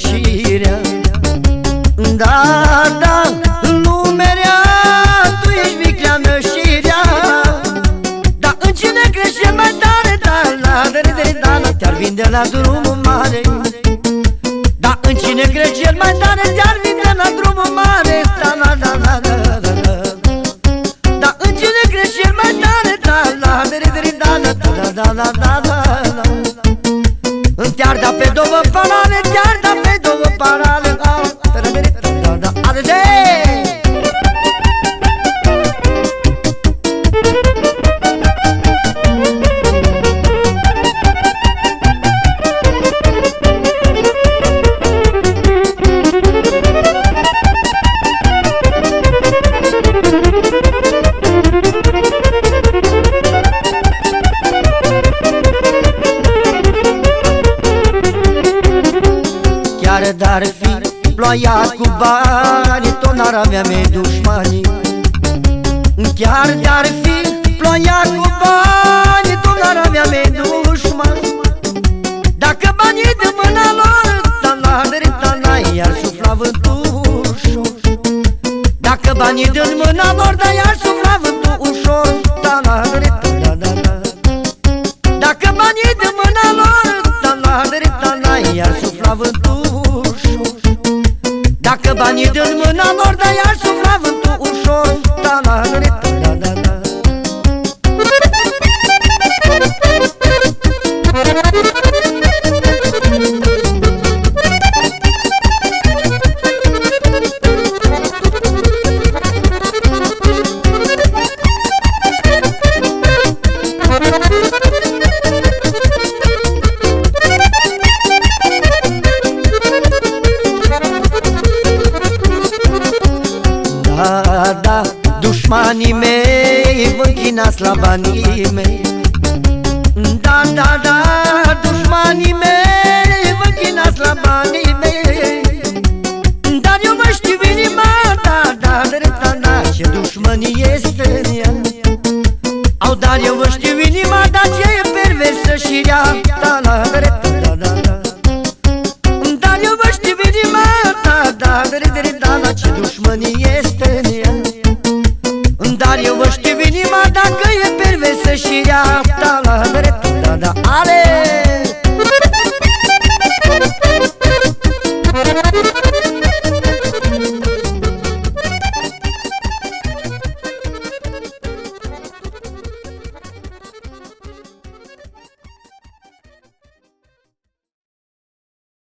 nășirea. Da, da, lumerea, tu ești viclea nășirea. Dar în cine crești cel mai tare, te-ar vinde la drumul mare. Dar în cine crești cel mai tare, te-ar vinde la drumul mare. Da, da, da, da, da, da, da. Dar în cine crești cel mai tare, da, da, da, da, da, da, da, da. Te-ar da pe două parale, te-ar da pe două parale. Chiar dar fi ploaia cu bani, tot n-ar avea mei dușmani. Chiar dar fi ploaia cu bani, tot n-ar avea mei dușmani. Dacă banii de mâna lor, ta-na, iar sufla vântul ușor. Dacă banii de mâna lor, da, iar sufla vântul ușor. Ta-na, dacă banii de mâna lor, ta-na, iar sufla vântul ușor. Dacă banii din mâna lor, da, iar sufla vântul ușor. Da, da, da, da, da, da. Da, da, dușmanii mei vă închinați la banii mei. Da, da, da, dușmanii mei vă închinați la banii mei. Dar eu mă știu inima, da, da, da, da, ce dușmănie este în ea. Au, dar eu mă știu inima, da, ce e perversă și rea. Da, da, da, da, da, da. Dar eu mă știu inima, da, da, da, da, ce dușmănie este în ea. Dar eu vă știu inima, dacă e perversă și rea.